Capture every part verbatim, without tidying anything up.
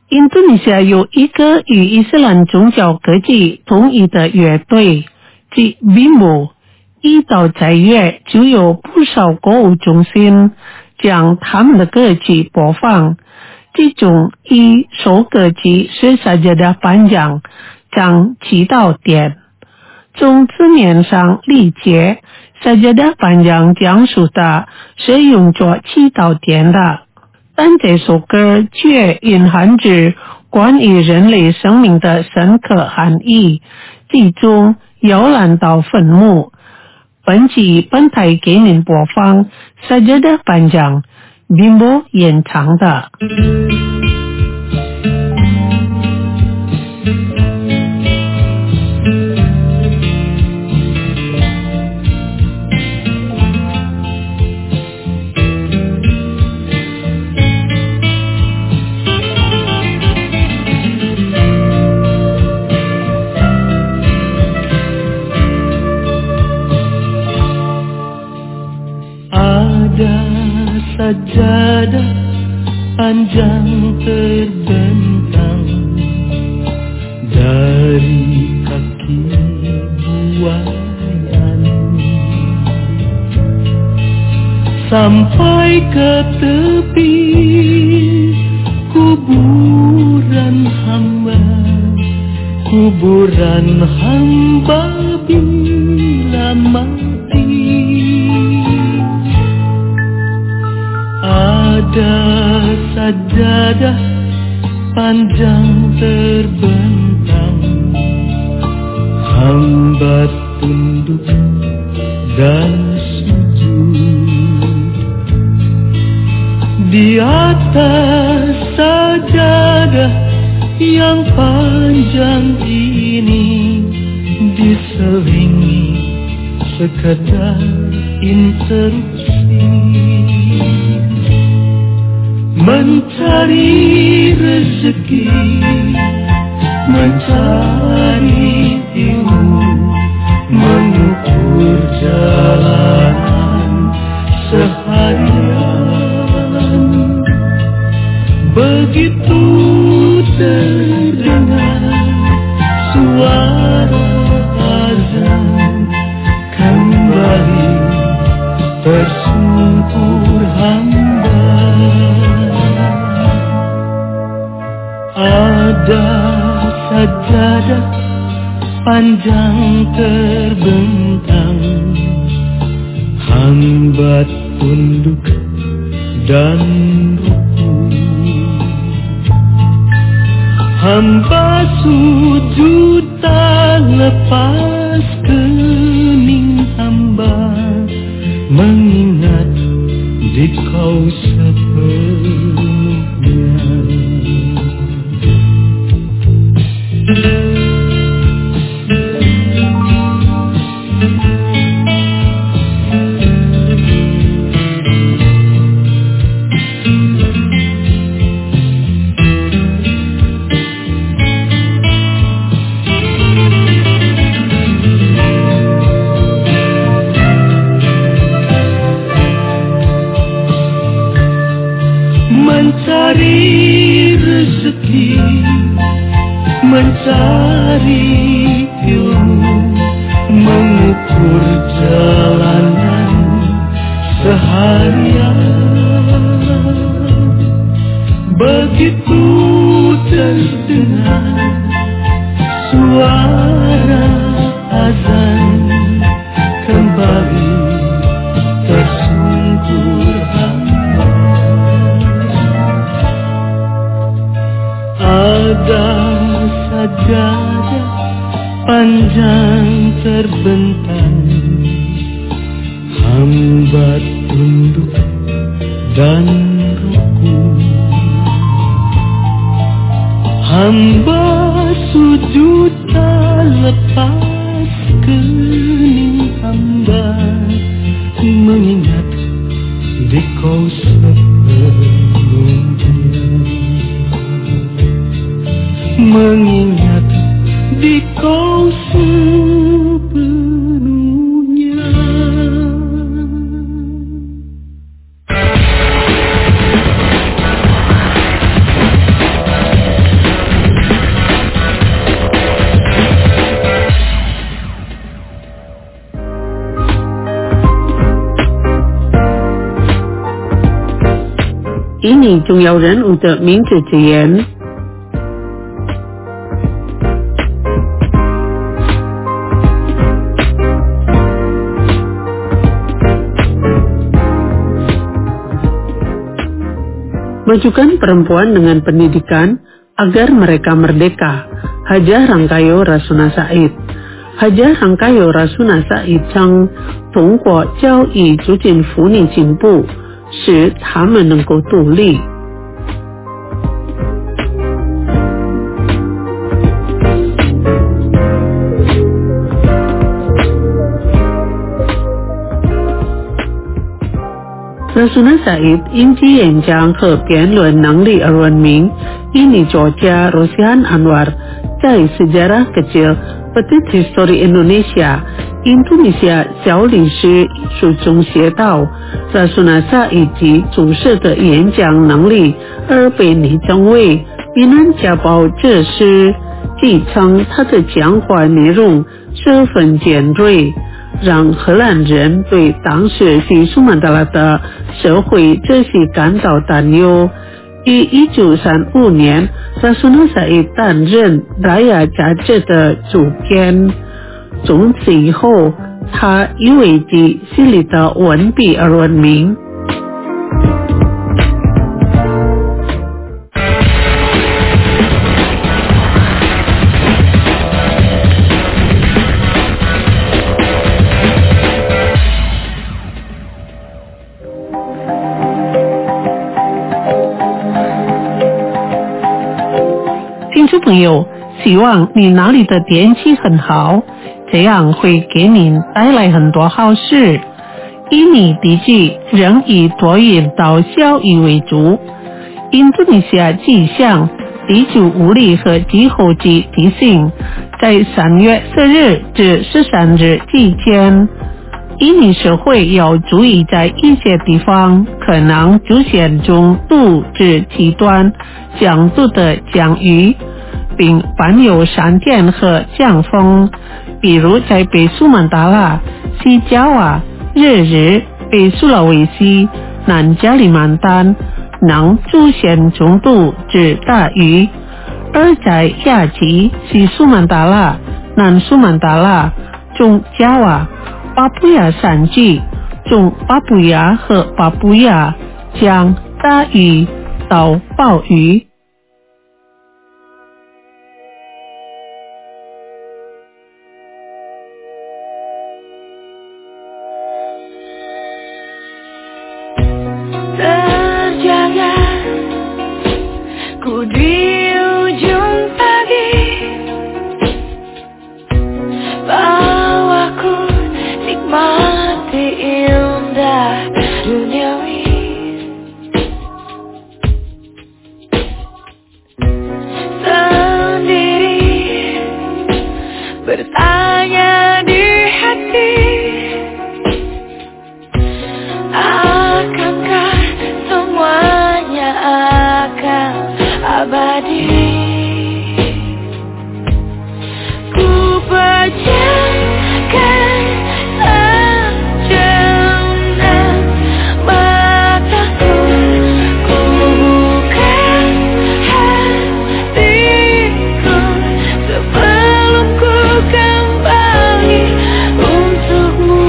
印度尼西亚有一个与伊斯兰宗教科技同一的乐队，即 Bimbo。一到在月就有不少歌舞中心将他们的歌曲播放。这种一首歌曲是萨迦达颁奖将祈祷点。从字面上理解，萨迦达颁奖讲述的是用作祈祷点的，但这首歌却蕴含着关于人类生命的深刻含义，其中摇篮到坟墓。本期本台给您播放萨迦达颁奖 Bimbo 演唱的。 Sajadah panjang terbentang dari kaki buayan sampai ke tepi kuburan hamba, kuburan hamba bila mati. Ada sajadah panjang terbentang, hamba tunduk dan sujud. Di atas sajadah yang panjang ini diselingi sekedar instruksi mencari rezeki, mencari ilmu, mengukur jalanan seharian. Begitu terdengar suara azan, kembali tersungkur hamba. Ada sajadah panjang terbentang, hamba tunduk dan ruku. Hamba sujud tak lepas kening hamba, mengingat dikau sepenuhnya. Mencari rezeki, mencari ilmu, mengukur jalanan seharian. Begitu terdengar suara azan, kembali tersungkur hamba. Ada sajadah panjang terbentang, hamba tunduk dan ruku. Hamba sujud tak lepas kening hamba, mengingat dikau sepenuhnya, mengingat dikau sepenuhnya. 你重要人物的名字之言。Majukan perempuan dengan pendidikan agar mereka merdeka. Hajah Rangkayo Rasuna Said. Hajah Rangkayo Rasuna Said称通过教育逐渐妇女进步，使她们能够独立。Rasuna Said 因其演讲和辩论能力而闻名。Ini作家 Rosihan Anwar 在 Sejarah Kecil Petit History Indonesia Indonesia 小历史艺术中写道 Rasuna Said 及注释的演讲能力而被拟称为避难家暴这诗，据称他的讲话内容十分尖锐，让荷兰人对当时西苏曼达拉的社会秩序感到担忧。于一九三五年 Rasuna Said 担任 Raya 杂志的主编，从此以后他以为其犀利的文笔而闻名。听众朋友，希望你哪里的天气很好，这样会给您带来很多好事。印尼地区仍以多云到小雨为主。印度尼西亚气象地球物理和气候局提醒，在三月四日至十三日期间，印尼社会要注意在一些地方可能出现中度至极端强度的降雨，并伴有闪电和强风，比如在北苏门答腊、西爪哇、日日、北苏拉威西、南加里曼丹能出现中度至大雨，而在亚吉、西苏门答腊、南苏门答腊、中爪哇、巴布亚山区、中巴布亚和巴布亚将大雨到暴雨。 Ku di ujung pagi, bawaku nikmati indah duniawi. Sendiri bertanya di hati, akankah semuanya akan abadi? Ku pejamkan sejenak mataku, ku bukan hatiku sebelum ku kembali untukmu.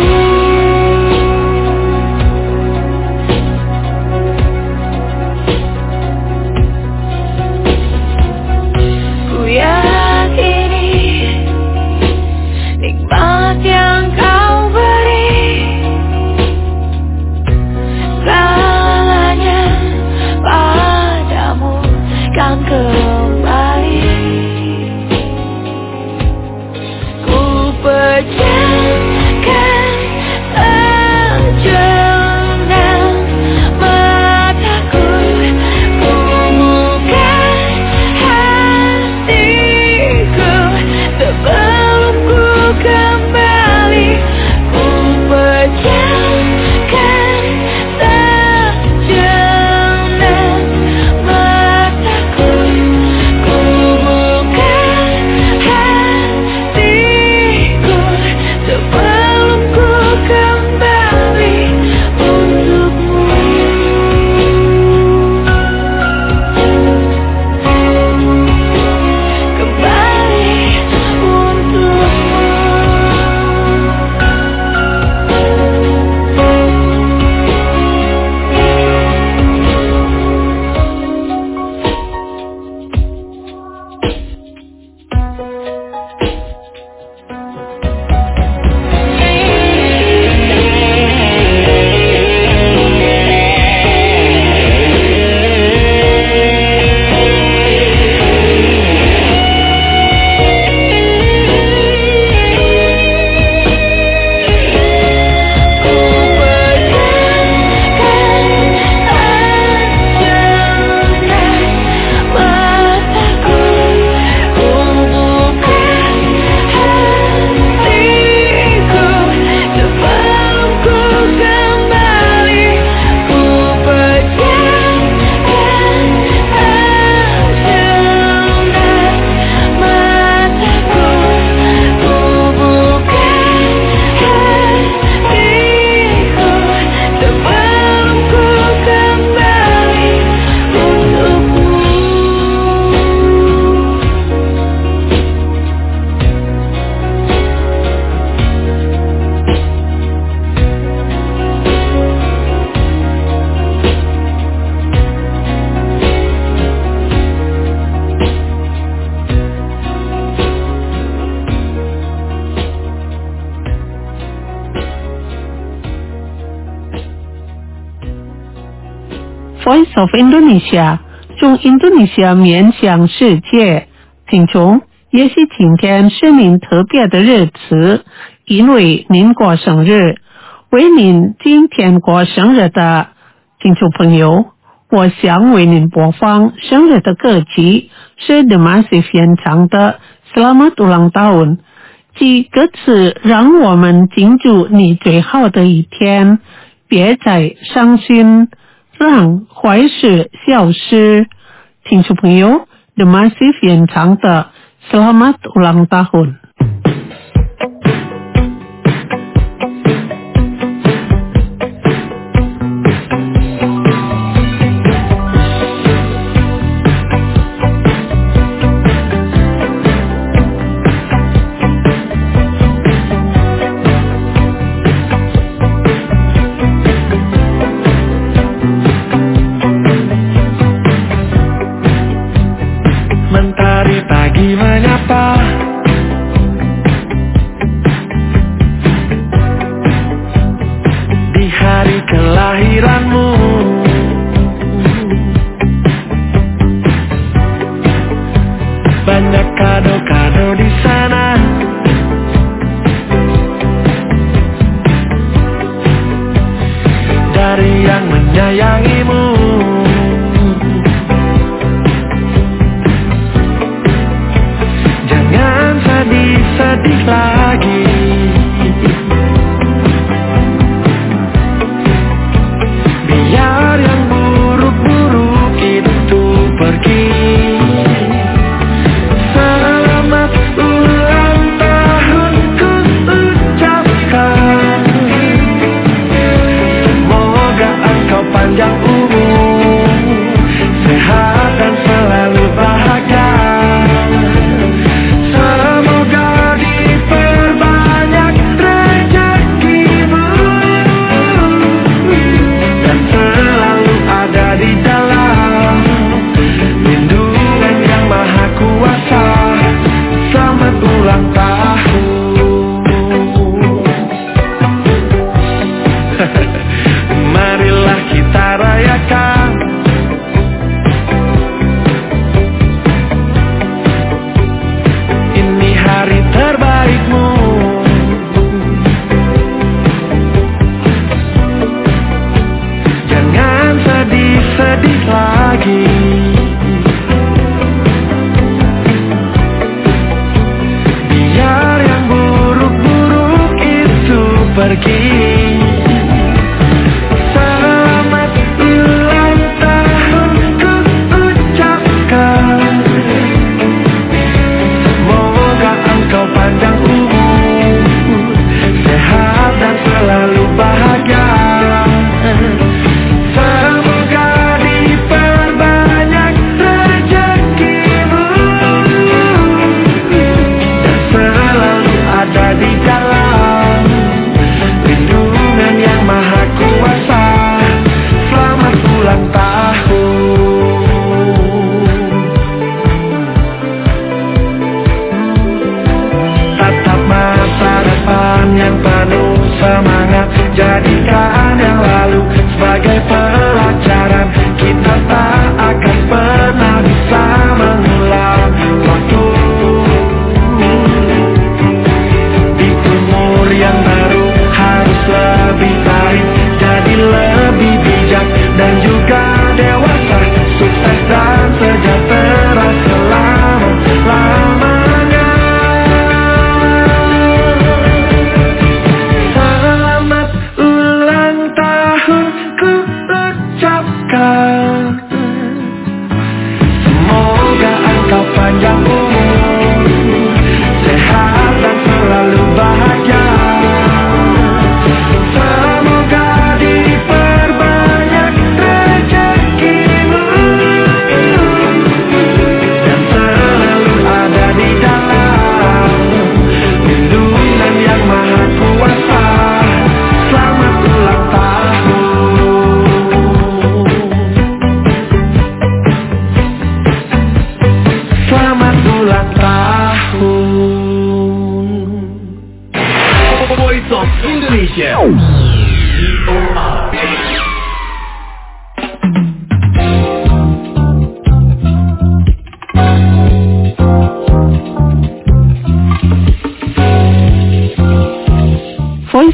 of Indonesia， 中印度尼西亚面向世界。听众，也是今天是您特别的日子，因为您过生日。为您今天过生日的听众朋友，我想为您播放生日的歌曲，是 The Massive 演唱的 Selamat Ulang Tahun， 即歌词让我们庆祝你最好的一天，别再伤心，让坏事消失。听众朋友， The Massive 演唱的 Selamat Ulang Tahun。 Indonesia.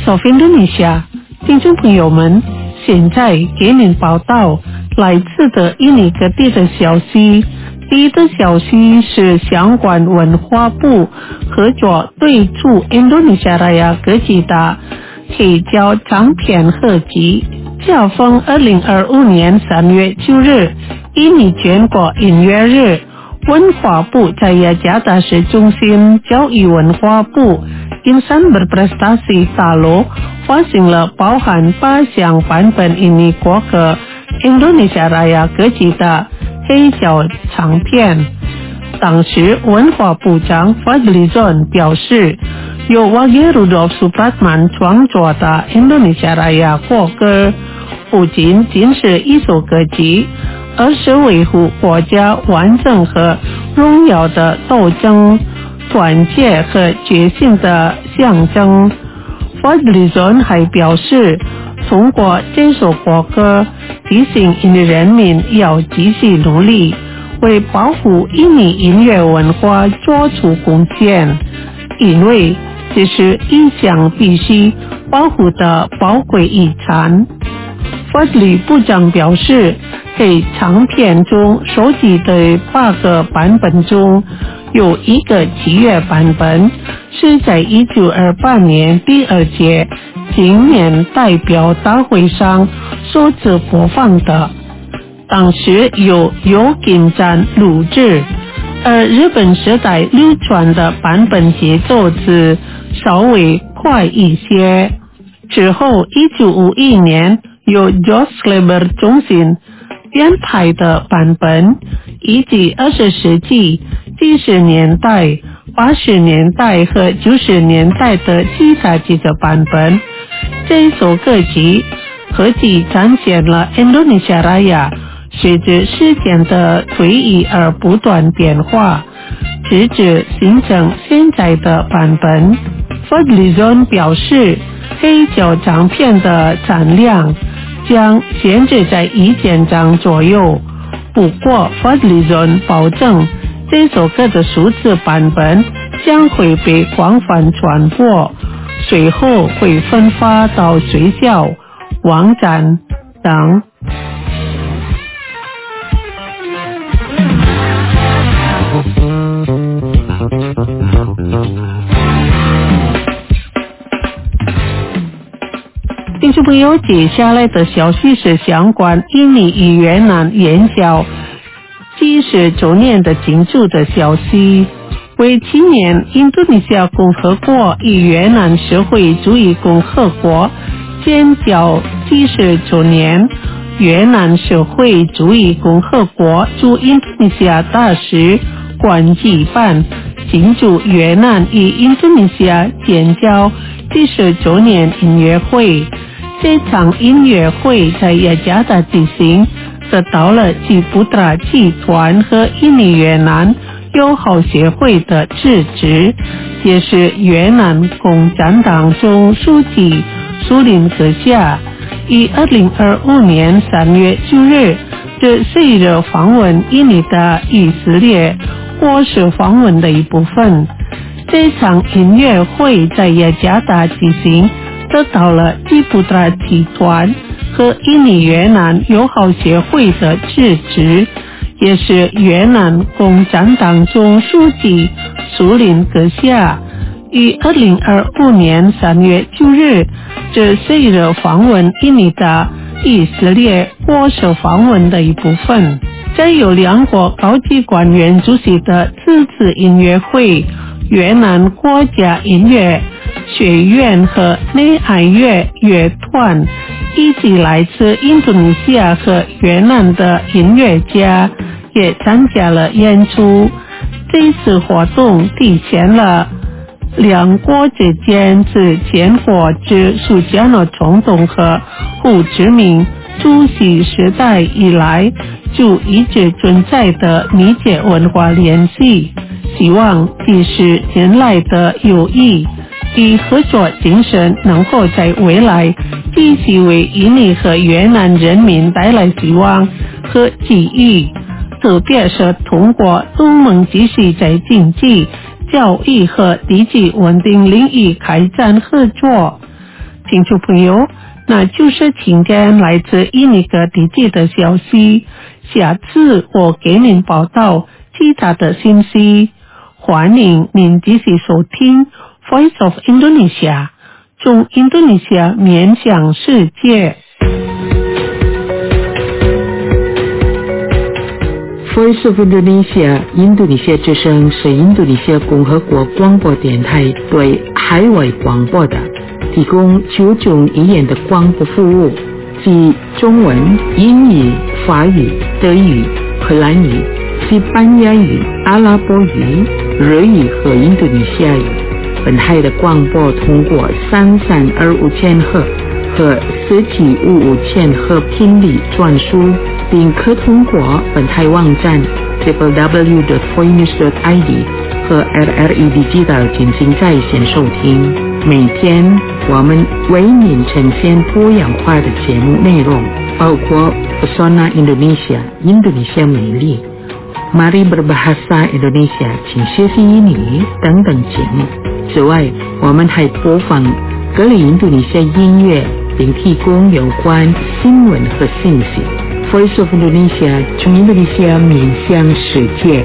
Voice of Indonesia， 听众朋友们，现在给您报道来自的印尼各地的消息。第一个消息是相关文化部合作推出印度尼西亚Raya歌曲的黑胶唱片合集。恰逢二零二五年三月九日，印尼全国音乐日，文化部在雅加达市中心教育文化部Insan Berprestasi Salo发行了包含八项版本印尼国歌印度尼西亚Raya歌曲的黑胶唱片。当时文化部长 Fadlizon 表示，由 Wage Rudolf Supratman 创作的印度尼西亚Raya国歌不仅仅是一首歌曲，而是维护国家完整和荣耀的斗争、团结和决心的象征。Fadlizon 还表示，通过这首国歌提醒印尼人民要继续努力，为保护印尼音乐文化做出贡献，因为这是一项必须保护的宝贵遗产。Fadli 部长表示，在唱片中收集的八个版本中，有一个七月版本是在一九二八年第二届青年代表大会上首次播放的，当时有由金站录制，而日本时代流传的版本节奏是稍微快一些。之后一九五一年由 Jos Kleber 中心编排的版本，以及二十世纪七十年代、八十年代和九十年代的其他几个版本。这首歌曲合集展现了印度尼西亚Raya随着时间的推移而不断变化，直至形成现在的版本。Fadlizon 表示，黑胶唱片的产量将限制在一千张左右，不过 Fadlizon 保证这首歌的数字版本将会被广泛传播，随后会分发到学校、网站等。听众朋友，接下来的消息是相关印尼与越南建交七十周年的庆祝的消息。为纪念印度尼西亚共和国与越南社会主义共和国建交七十周年，越南社会主义共和国驻印度尼西亚大使馆举办庆祝越南与印度尼西亚建交七十周年音乐会。这场音乐会在雅加达举行，得到了吉布达集团和印尼越南友好协会的支持，也是越南共产党总书记苏林阁下于二零二五年三月九日这四日访问印尼的以色列国事访问的一部分。这场音乐会在雅加达举行，得到了吉布达集团和印尼越南友好协会的支持，也是越南共产党总书记苏林阁下于二零二五年三月九日这四日访问印尼的以色列国事访问的一部分。在有两国高级官员主席的这次音乐会，越南国家音乐学院和内爱乐乐团以及来自印度尼西亚和越南的音乐家也参加了演出。这次活动体现了两国之间自建国之苏加诺总统和胡志明主席时代以来就一直存在的密切文化联系，希望即使近来的友谊与合作精神能够在未来继续为印尼和越南人民带来希望和机遇，特别是通过东盟继续在经济、教育和地区稳定领域开展合作。 听众朋友，那就是今天来自印尼各地区的消息。下次我给您报道其他的信息。欢迎您继续收听 Voice of Indonesia， 从印度尼西亚面向世界。 Voice of Indonesia 印度尼西亚之声是印度尼西亚共和国广播电台对海外广播的提供九种语言的广播服务，即中文、英语、法语、德语、荷兰语、西班牙语、阿拉伯语、日语和印度尼西亚语。本台的广播通过三三二五千赫和四七五五千赫频率转输，并可通过本台网站 double-u double-u double-u dot voinews dot i d 和 R R E Digital 进行在线收听。每天我们为您呈现多样化的节目内容，包括 Pesona Indonesia 印度尼西亚美丽、Mari Berbahasa Indonesia 请学习印尼等等节目。此外，我们还播放各类印度尼西亚音乐，并提供有关新闻和信息。Voice of Indonesia 从印度尼西亚面向世界。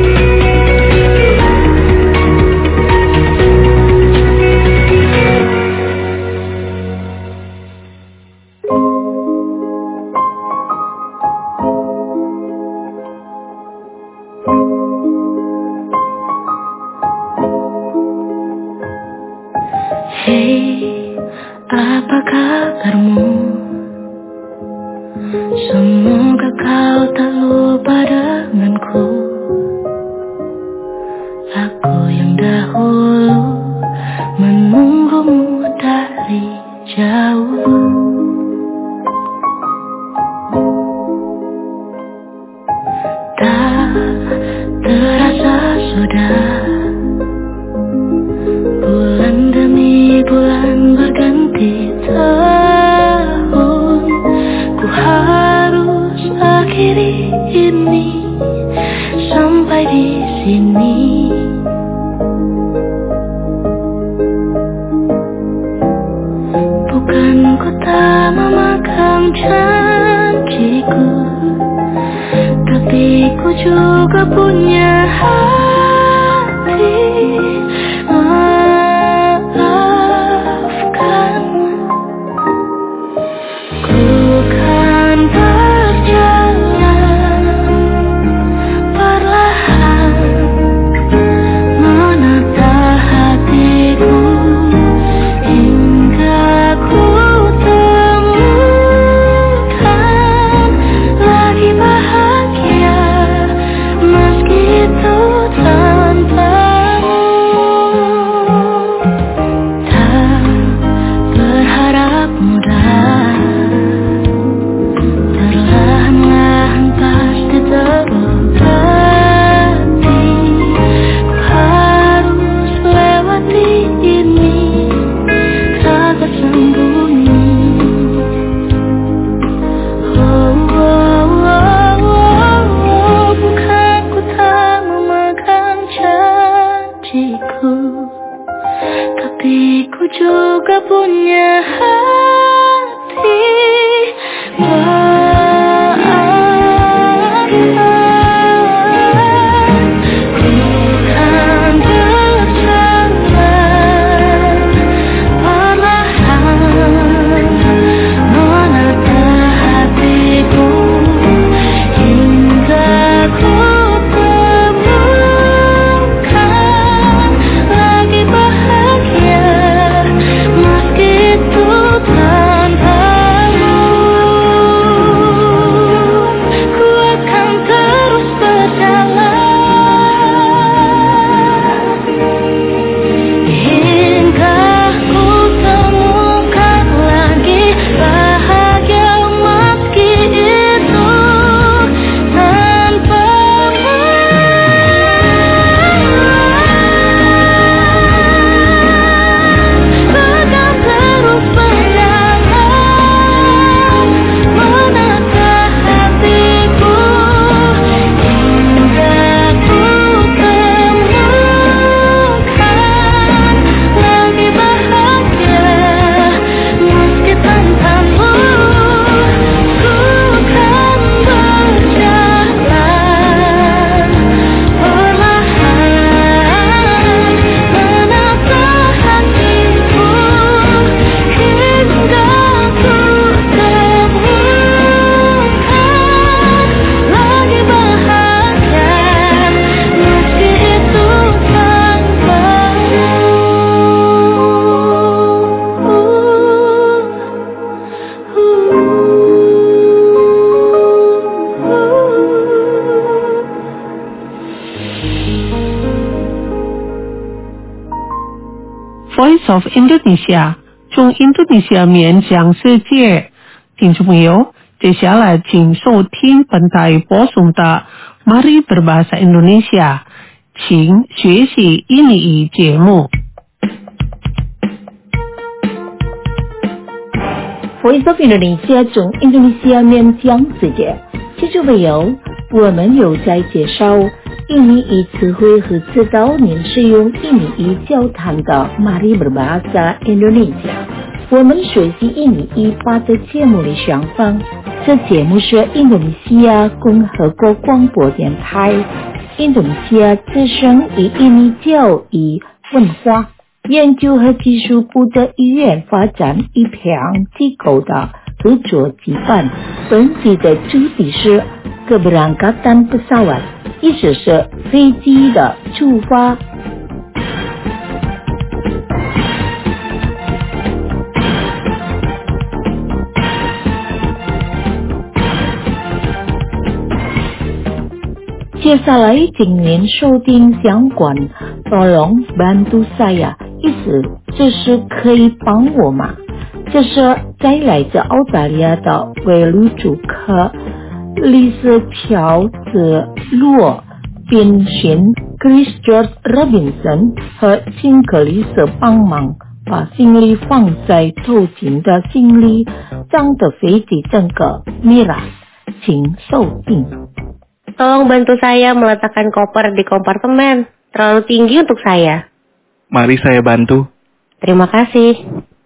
Hey, apa kabarmu? Semoga kau tak lupa denganku. Aku yang dahulu menunggumu dari jauh. Tak terasa sudah bulan demi bulan berganti tahun. Ku harus akhiri ini sampai di sini. Bukan ku tak memegang janjiku, tapi ku juga punya hati. Maafkan, ku kan berjalan perlahan menata hatiku hingga ku temukan lagi bahagia meski itu tanpamu. Tak berharap mudah, perlahan-lahan pasti terobati. Ku harus lewati ini tak tersembunyi. Oh, oh, oh, oh, oh. Bukan ku tak memegang janjiku, tapi ku juga punya hati. Maafkan, ku kan berjalan perlahan menata hatiku hingga ku temukan lagi bahagia meski itu tanpamu. Voice of Indonesia 从印度尼西亚面向世界。听众朋友，接下来请收听本台播送的 Mari Berbahasa Indonesia 请学习印尼语节目。 Voice of Indonesia 从印度尼西亚面向世界。听众朋友，我们有在介绍印尼语词汇和指导您使用印尼语交谈的 Mari Berbahasa Indonesia。我们学习印尼语法的节目里上方，这节目是印度尼西亚共和国广播电台、印度尼西亚资深与印尼教育文化研究和技术部的语言发展一项机构的合作举办。本集的主题是 keberangkatan pesawat， 意思是飞机的出发。接下来请您收听相关 Tolong bantu saya， 意思就是可以帮我吗？这是在来自澳大利亚的维鲁主客丽斯乔治洛宾逊 Chris George Robinson 和辛克里斯帮忙把行李放在头顶的行李箱的飞机整个 Mira， 请收听。 Tolong bantu saya meletakkan koper di kompartemen. Terlalu tinggi untuk saya. Mari saya bantu. Terima kasih.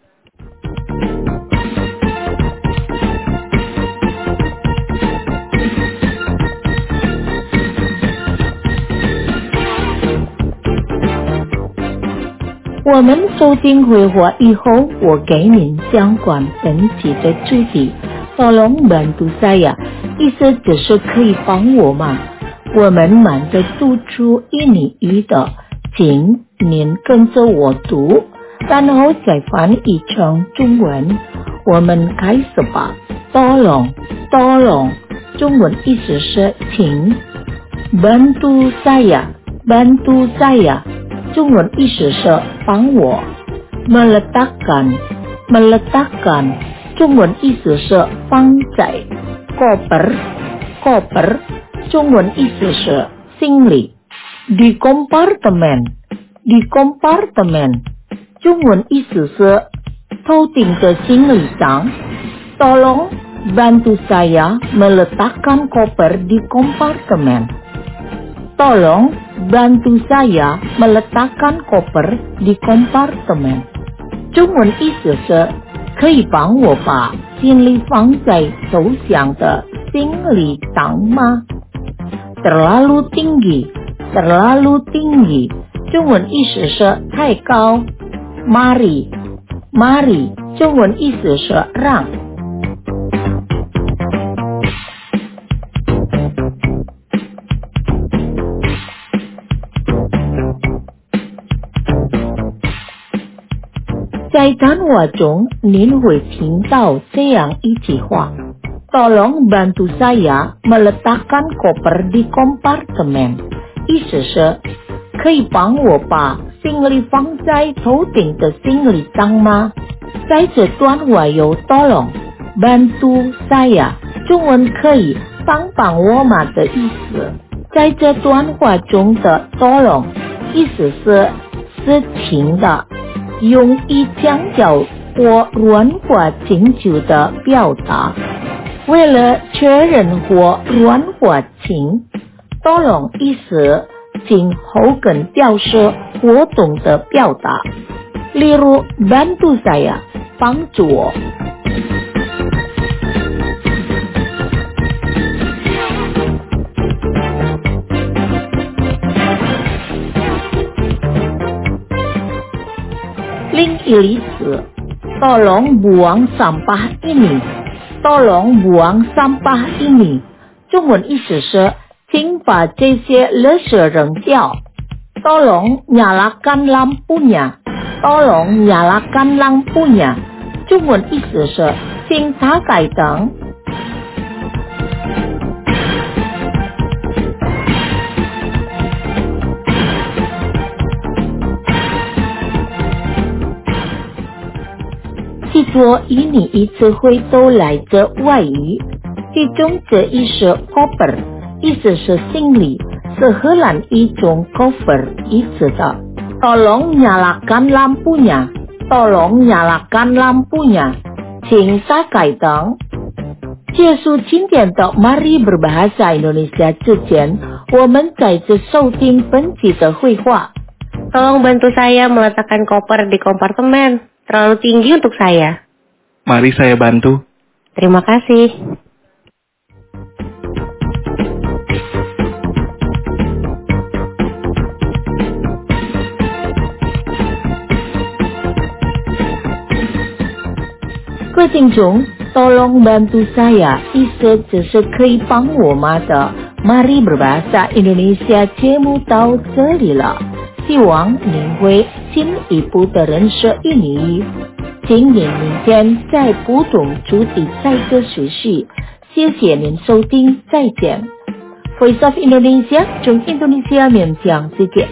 我们收听会话以后，我给您相关本集的主题。Tolong bantu saya， 意思只是可以帮我吗？我们慢着读出印尼语的，请您跟着我读，然后再翻译成中文。我们开始吧。Tolong Tolong 中文意思是请。Bantu saya Bantu saya 中文意思是帮我。Meletakkan Meletakkan中文意思是放在。koper koper 中文意思是行李。di kompartemen di kompartemen 中文意思是头顶的行李箱。Tolong bantu saya meletakkan koper di kompartemen. Tolong bantu saya meletakkan koper di kompartemen. 中文意思是可以帮我把行李放在头箱的行李箱吗？ Terlalu tinggi Terlalu tinggi 中文意思是太高。 Mari Mari 中文意思是让。在谈话中，您会听到这样一句话 Tolong bantu saya meletakkan koper di kompartemen 意思是可以帮我把行李放在头顶的行李箱吗？在这段话有 Tolong bantu saya 中文可以帮帮我吗的意思。在这段话中的 Tolong 意思是是情的，用以强调或软化请求的表达。为了确认或软化情 Tolong 意思请后跟表示活动的表达。例如 bantu saya 帮助我。另一例子 Tolong buang sampah ini Tolong buang sampah ini 中文意思是请把这些垃圾扔掉。 Tolong nyalakan lampunya Tolong nyalakan lampunya 中文意思是请打开灯。 说印尼语词汇都来自外语，其中这一是 koper， 意思是行李，是荷兰一种 koffer 意思的。Tolong nyalakan lampunya, tolong nyalakan lampunya， 请打开灯。结束今天的 Mari Berbahasa Indonesia 之前，我们再次收听本期的绘画。 Tolong bantu saya meletakkan koper di kompartemen. Terlalu tinggi untuk saya. Mari saya bantu. Terima kasih. Kecingjung, tolong bantu saya 意思只是可以帮我吗的 Mari Berbahasa Indonesia 节目到这里了，希望您会进一步的认识印尼语。请您明天在不同主题再次学习，谢谢您收听，再见。Voice of Indonesia 从 Indonesia 面向世界。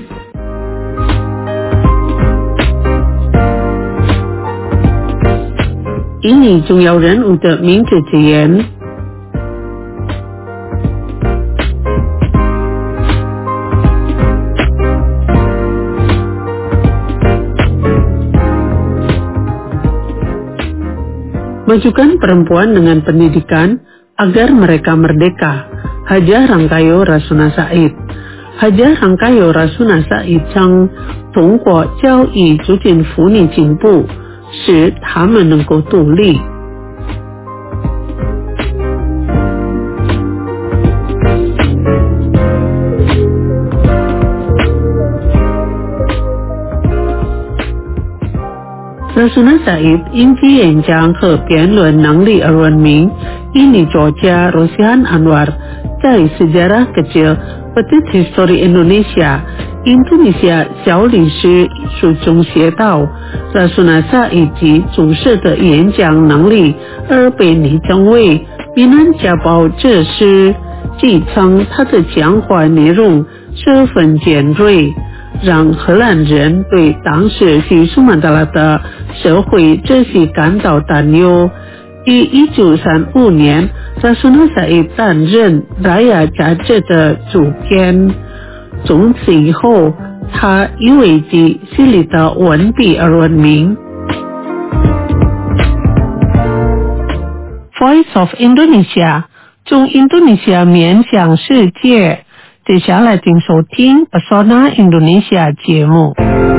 印尼重要人物的名字之言。Majukan perempuan dengan pendidikan agar mereka merdeka. Hajah Rangkayo Rasuna Said. Hajah Rangkayo Rasuna Said 称通过教育促进妇女进步，使她们能够独立。Rasuna Said 因其演讲和辩论能力而闻名。印尼作家 Rosihan Anwar 在 Sejarah Kecil Petit History Indonesia Indonesia 小历史艺术中写道 Rasuna Said 及主事的演讲能力而被拟称为闽南家宝这诗，据称他的讲话内容十分尖锐，让荷兰人对当时西苏曼达拉的社会秩序感到担忧。于一九三五年 Rasuna Said 担任 Raya 杂志的主编，从此以后他因为其犀利的文笔而闻名。Voice of Indonesia 从印度尼西亚面向世界。接下来请收听 Pesona Indonesia 节目。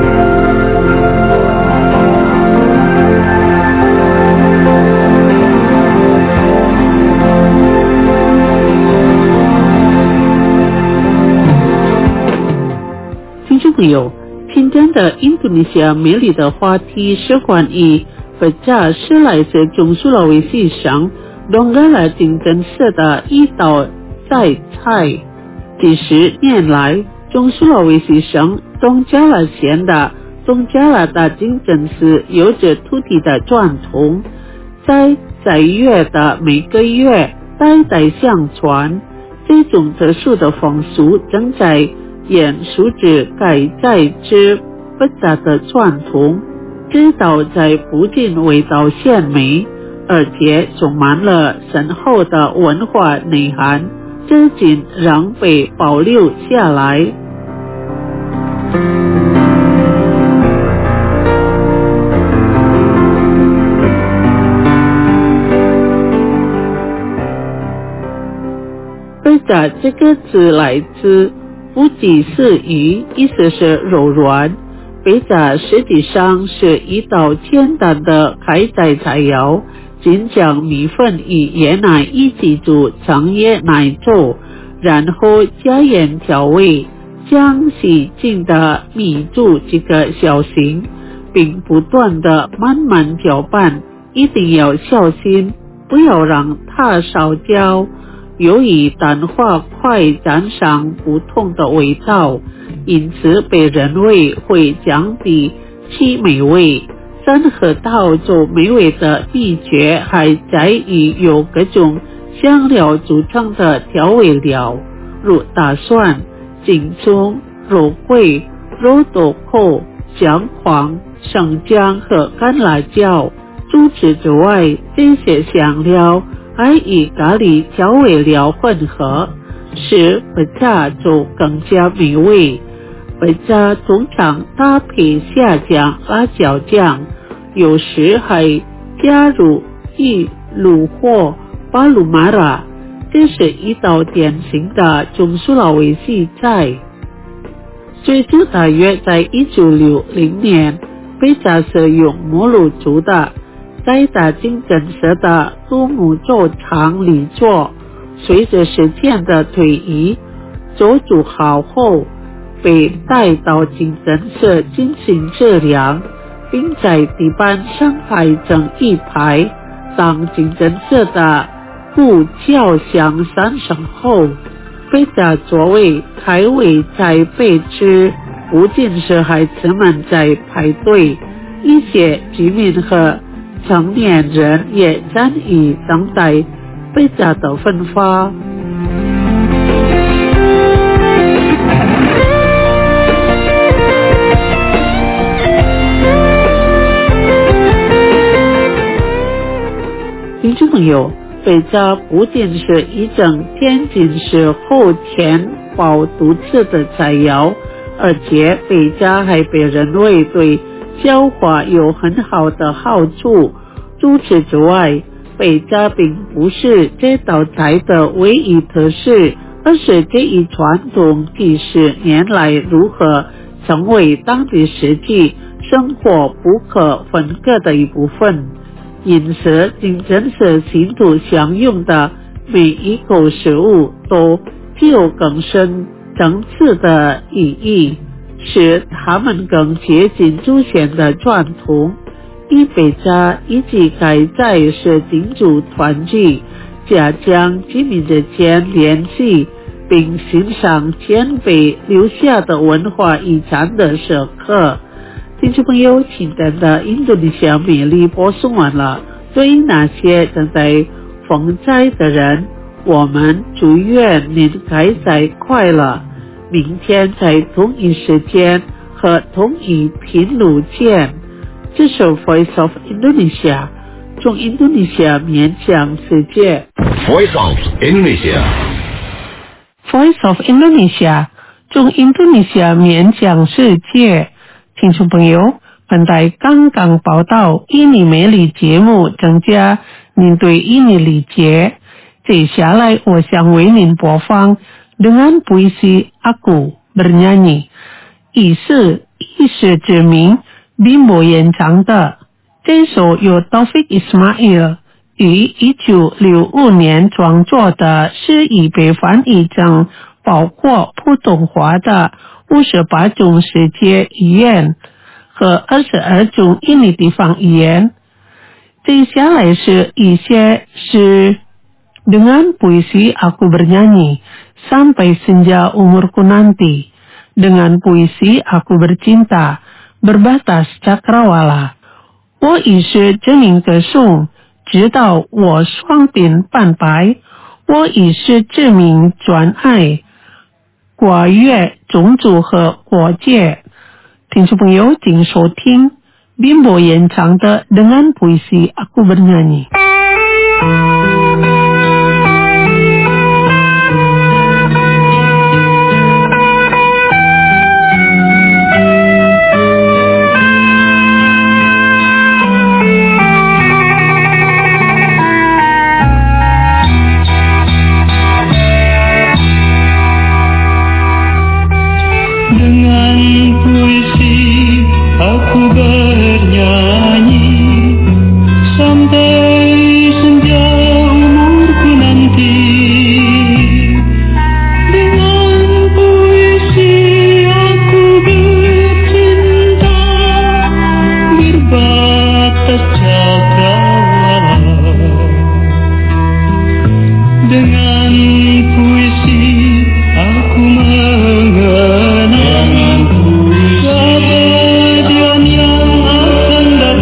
听众朋友，今天的印度尼西亚美丽的话题是关于佛教是来自中苏拉威西省东嘎拉金针市的一道菜菜。几十年来，中苏拉威西省东加拉县的东加拉大金针市有着土地的传统，在在月的每个月代代相传，这种特殊的风俗正在延续着改在之复杂的传统，直到在不仅味道鲜美，而且充满了深厚的文化内涵，至今仍被保留下来。贝扎这个字来自乌吉斯语，意思是柔软。贝扎实际上是一道简单的开斋菜肴，仅将米粉与椰奶一起煮成椰奶粥，然后加盐调味，将洗净的米煮几个小形，并不断的慢慢搅拌，一定要小心，不要让它烧焦。由于蛋化快沾上不同的味道，因此被认为会降低其美味。三合道做美味的秘诀还在于有各种香料组成的调味料，如大蒜、京葱、肉桂、肉豆蔻、姜黄、生姜和干辣椒。 除此之外，这些香料还与咖喱调味料混合，使白炸就更加美味。白炸通常搭配虾酱、辣椒酱，有时还加入一卤或巴鲁马拉，这是一道典型的中苏拉维西菜。最初大约在一九六零年，白炸是用母乳煮的，在大金正式的杜牧做厂里做，随着时间的推移，粥煮好后被带到金正社进行测量，并在地板上排成一排。当金正社的布较向上升后，白炸作为开胃菜被吃，不仅是孩子们在排队，一些居民和成年人也参与等待白炸的分发。听众朋友，白炸不仅是一种天津市后天饱肚子的菜肴，而且白炸还被认为对消化有很好的好处。除此之外，白炸并不是这道菜的唯一特色，而是这一传统几十年来如何成为当地实际生活不可分割的一部分。因此，金正社信徒享用的每一口食物都具有更深层次的意义，使他们更接近祖先的传统。以白炸以及该菜是金主团聚，加强居民之间联系，并欣赏前辈留下的文化遗产的时刻。听众朋友，今天的印度尼西亚美丽播送完了。对于那些正在逢斋的人，我们祝愿您开斋快乐。明天在同一时间和同一频率见。这是 Voice of Indonesia， 从印度尼西亚面向世界。 Voice of Indonesia， Voice of Indonesia， 从印度尼西亚面向世界。听众朋友，本台刚刚报道印尼美丽节目，增加您对印尼理解。接下来我想为您播放 Dengan Puisi Aku Bernyanyi， 以是意识之名Bimbo演唱的。这首由 Taufik Ismail 于一九六五年创作的，是已被翻译成包括普通话的五十八种世界语言和二十二种印尼地方语言。接下来是一些是 Dengan puisi aku bernyanyi sampai senja umurku nanti, dengan puisi aku bercinta berbatas cakrawala。我以是真名歌颂，直到我双鬓半白。我以是知名专爱，跨越种族和国界。听众朋友，请收听 Bimbo 演唱的 Dengan Puisi Aku Bernyanyi。 Aku bernyanyi sampai senja umurku nanti, dengan puisi aku bercinta berbatas cakrawala, dengan puisi aku mengenang kejadian yang akan datang.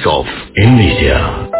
Voice of Indonesia.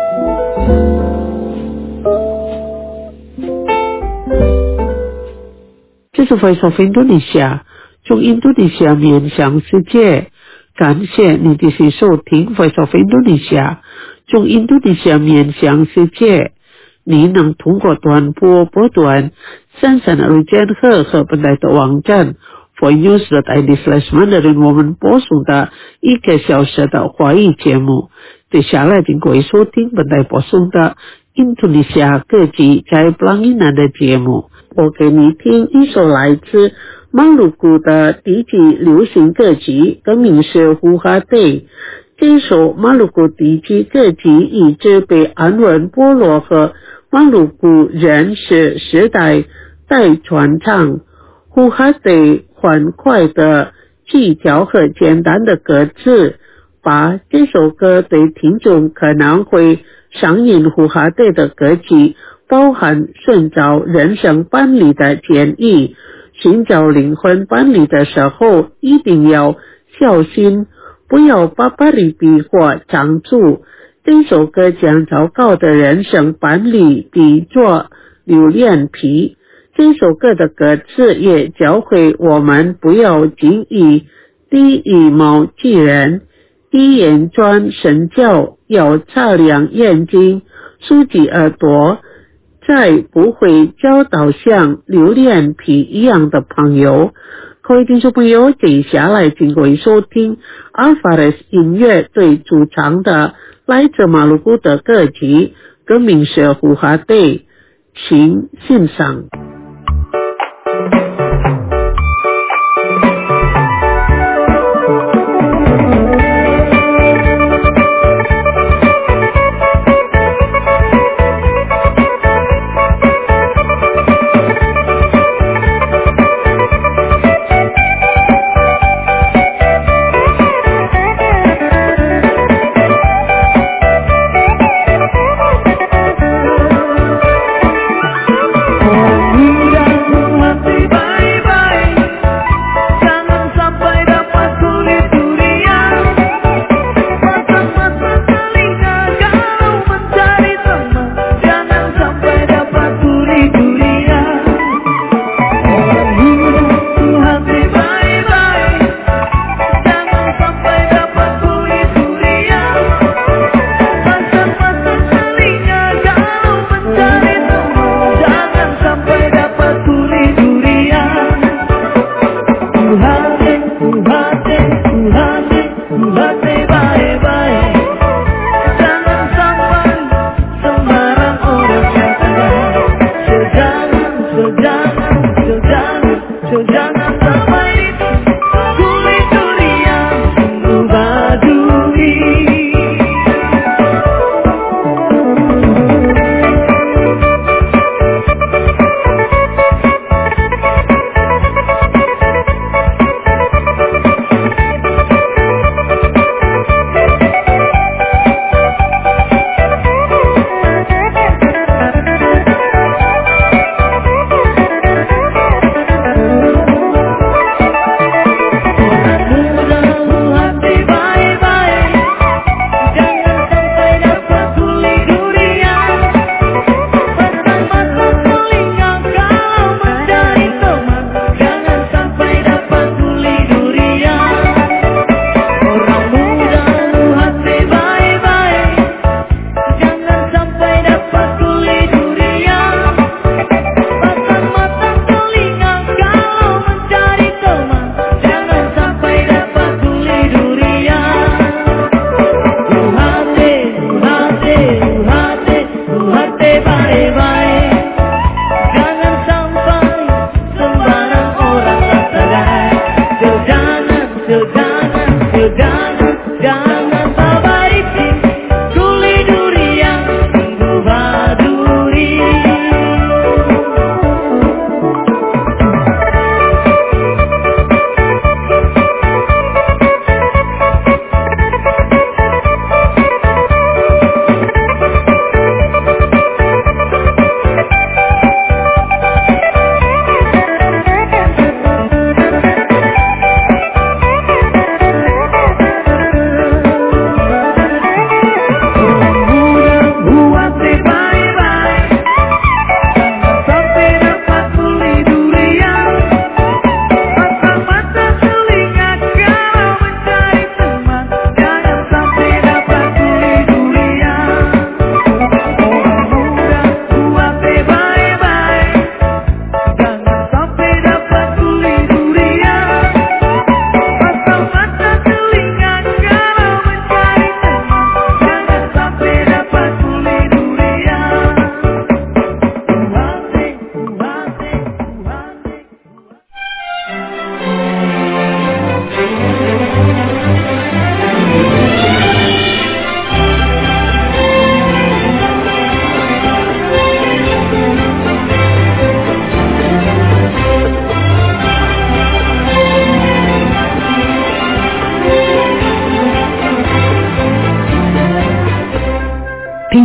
这是 Voice of Indonesia， 从印度尼西亚面向世界。感谢你继续收听 Voice of Indonesia， 从印度尼西亚面向世界。你能通过短波波段三三二千赫和本台的网站 voicenews dot I D slash mandarin 我们播送的一个小时的华语节目。接下来请各位收听本台播送的印度尼西亚歌曲在布朗伊南的节目。我给你听一首来自马鲁古的低级流行歌曲，歌名是呼哈队。这首马鲁古低级歌曲一直被安文波罗和马鲁古人是时代代传唱。呼哈队欢快的技巧和简单的歌词，把这首歌对听众可能会上瘾呼哈队的歌曲包含寻找人生伴侣的建议，寻找灵魂伴侣的时候一定要小心，不要把伴侣逼或藏住。这首歌将糟糕的人生伴侣比作榴莲皮。这首歌的歌词也教会我们不要轻易第一毛记人，一眼专神教，要擦亮眼睛，竖起耳朵，再不会交到像榴莲皮一样的朋友。各位听众朋友，接下来请各位收听 Alvarez 音乐队主唱的来自马鲁古的歌曲，歌名是呼哈队，请欣赏。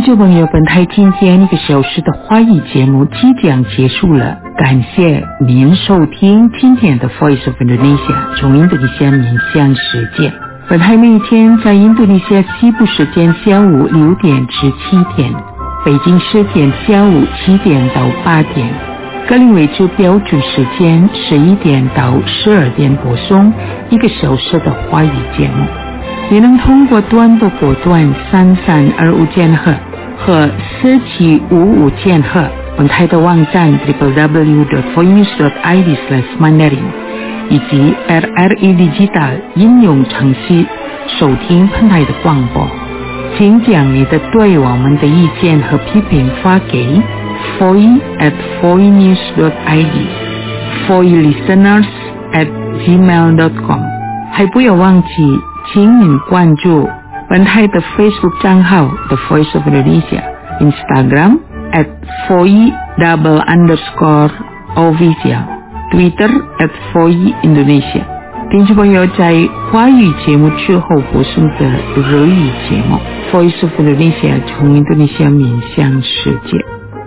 众朋友，本台今天一个小时的华语节目即将结束了，感谢您收听今天的 Voice of Indonesia 从印度尼西亚面向世界。本台每天在印度尼西亚西部时间下午六点至七点，北京时间下午七点到八点，格林威治标准时间十一点到十二点播送一个小时的华语节目。你能通过短波波段三三二五千赫和四七五五千赫，本台的网站 double-u double-u double-u dot voinews dot i d slash mandarin 以及 R R E Digital 应用程序收听本台的广播。请将你的对我们的意见和批评发给 voice at voinews dot i d voicelisteners at gmail dot com， 还不要忘记请您关注本台的 Facebook 账号 The Voice of Indonesia， Instagram at voice double underscore official， Twitter at voice Indonesia。 听众朋友，在华语节目之后播送的日语节目 Voice of Indonesia 从印度尼西亚面向世界。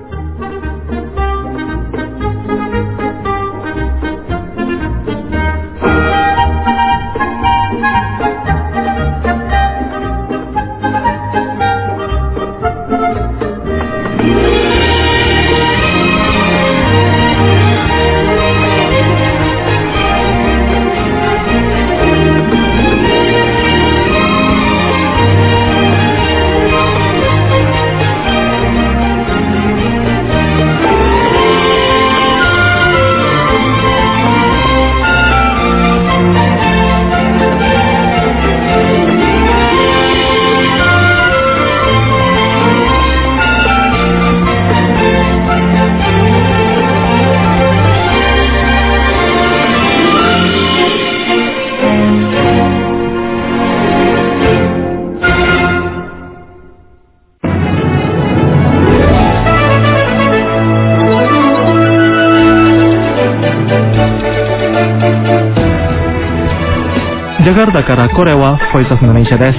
ジャカルタからこれは Voice of Indonesia です。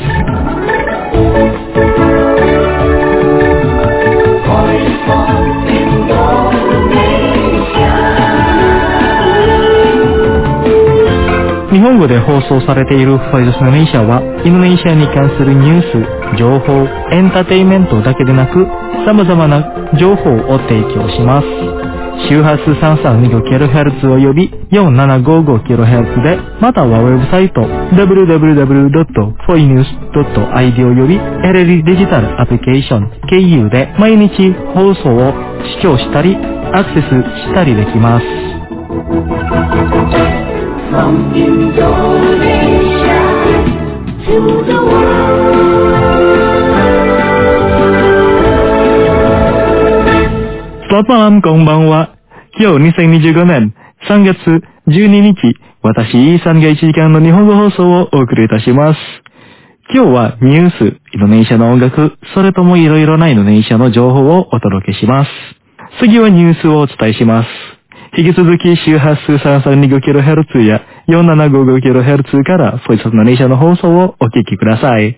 日本語で放送されている Voice of Indonesia はインドネシアに関するニュース、情報、エンターテインメントだけでなく様々な情報を提供します。周波数 さんさんにごキロヘルツ および よんななごごキロヘルツ で、またはウェブサイト ダブリューダブリューダブリュードットフォイニュースドットアイディー および エルエル デジタルアプリケーション ケーユー で毎日放送を視聴したりアクセスしたりできます。From Indonesia to the world. Selamat malam, konbanwa. 今日にせんにじゅうごねんさんがつじゅうににち、私イーさんがいちじかんの日本語放送をお送りいたします。今日はニュース、インドネシアの音楽、それともいろいろなインドネシアの情報をお届けします。次はニュースをお伝えします。引き続き周波数 さんさんにごキロヘルツ や よんななごごキロヘルツ から Voice of Indonesia の放送をお聞きください。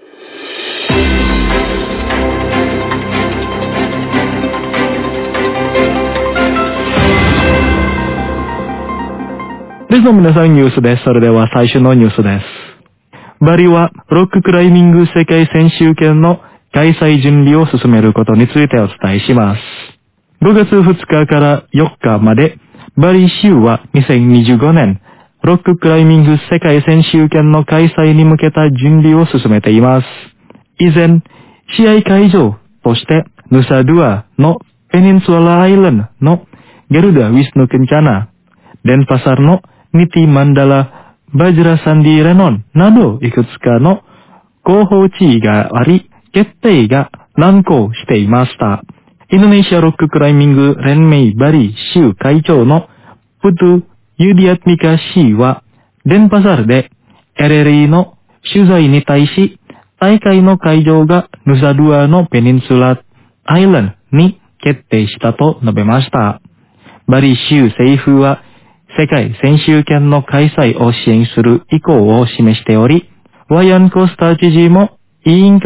ですの皆さんニュースです。それでは最初のニュースです。バリはロッククライミング世界選手権の開催準備を進めることについてお伝えします。ごがつふつかからよっかまで、バリ州はにせんにじゅうごねんロッククライミング世界選手権の開催に向けた準備を進めています。以前、試合会場としてヌサドゥアのペニンスュラアイランドのゲルダ・ウィスヌ・ケンチャナ、デンパサルのニティ・マンダラ・バジラ・サンディ・レノンなどいくつかの候補地位があり、決定が難航していました。インドネシアロッククライミング連盟バリ州会長のプトゥ・ユディアトミカ氏は、デンパサルで エルエルイー の取材に対し、大会の会場がヌサドゥアのペニンスュラアイランドに決定したと述べました。バリ州政府は、世界選手権の開催を支援する意向を示しており、ワヤン・コスタ知事も委員会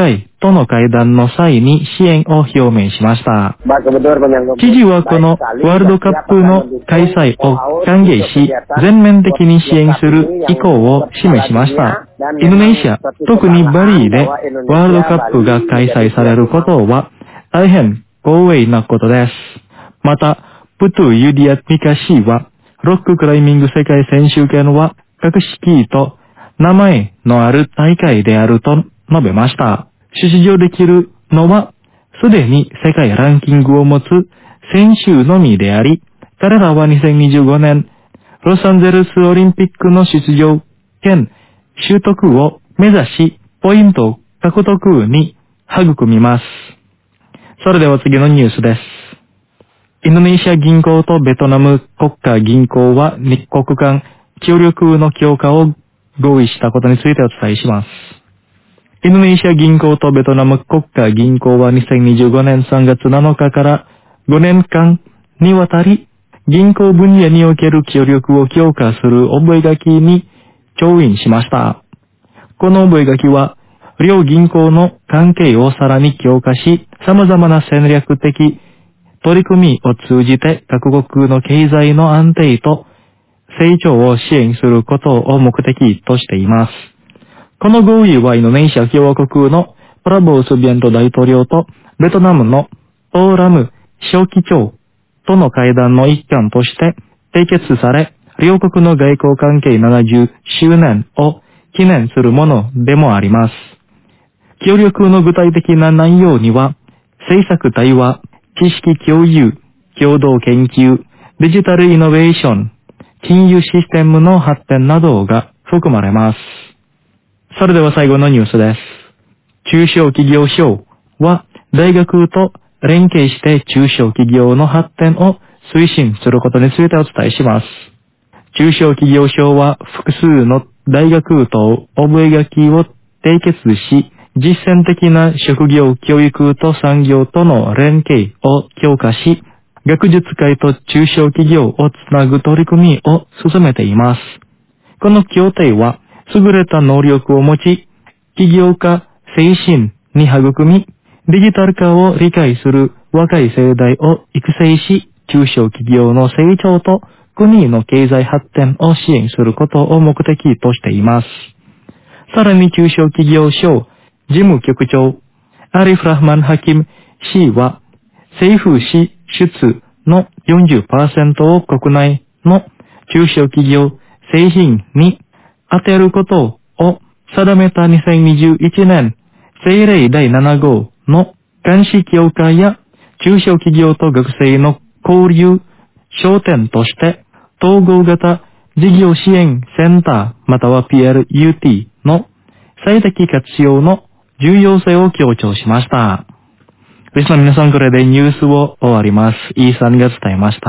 との会談の際に支援を表明しました。知事はこのワールドカップの開催を歓迎し、全面的に支援する意向を示しました。インドネシア、特にバリーでワールドカップが開催されることは大変光栄なことです。また、プトゥ・ユディアミカ氏は、ロッククライミング世界選手権は格式と名前のある大会であると述べました。出場できるのは、すでに世界ランキングを持つ選手のみであり、彼らはにせんにじゅうごねん、ロサンゼルスオリンピックの出場権習得を目指し、ポイント獲得に育みます。それでは次のニュースです。インドネシア銀行とベトナム国家銀行は日国間協力の強化を合意したことについてお伝えします。インドネシア銀行とベトナム国家銀行はにせんにじゅうごねんさんがつなのかからごねんかんにわたり銀行分野における協力を強化する覚書に調印しました。この覚書は両銀行の関係をさらに強化し、様々な戦略的取り組みを通じて各国の経済の安定と成長を支援することを目的としています。この合意はインドネシア共和国のプラボー・スビエント大統領とベトナムのトーラム書記長との会談の一環として締結され、両国の外交関係ななじゅっしゅうねんを記念するものでもあります。協力の具体的な内容には、政策対話、知識共有、共同研究、デジタルイノベーション、金融システムの発展などが含まれます。それでは最後のニュースです。中小企業省は大学と連携して中小企業の発展を推進することについてお伝えします。中小企業省は複数の大学と覚書を締結し、実践的な職業教育と産業との連携を強化し、学術会と中小企業をつなぐ取り組みを進めています。この協定は優れた能力を持ち、起業家精神に育み、デジタル化を理解する若い世代を育成し、中小企業の成長と国の経済発展を支援することを目的としています。さらに中小企業省事務局長アリフ・ラフマン・ハキム氏は、政府支出の よんじゅっパーセント を国内の中小企業製品に当てることを定めたにせんにじゅういちねん政令だいなな号の監視強化や中小企業と学生の交流焦点として統合型事業支援センターまたは ピーエルユーティー の最適活用の重要性を強調しました。リスナーの皆さん、これでニュースを終わります。イーさんが伝えました。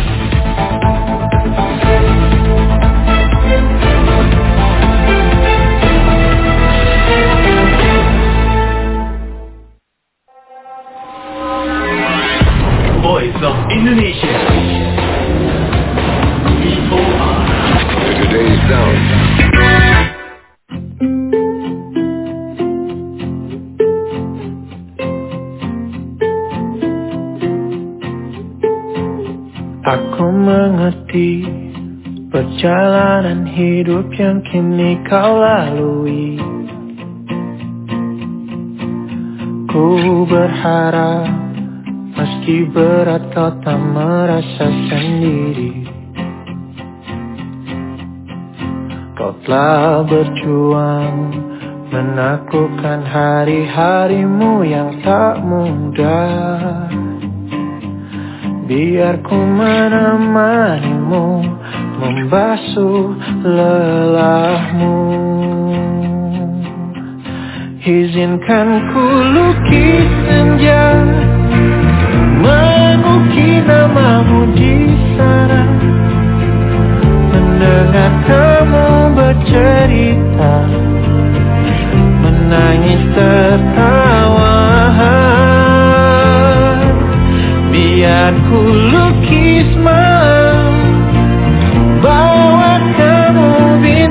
Voice of Indonesia. V O R. Today's sound. Aku mengerti perjalanan hidup yang kini kau lalui. Ku berharap meski berat kau tak merasa sendiri. Kau telah berjuang menaklukkan hari-harimu yang tak mudah. Biar ku menemanimu, membasuh lelahmu. Izinkan ku lukis senja, mengukir namamu di sana. Mendengar kamu bercerita, menangis tertawa. Biar ku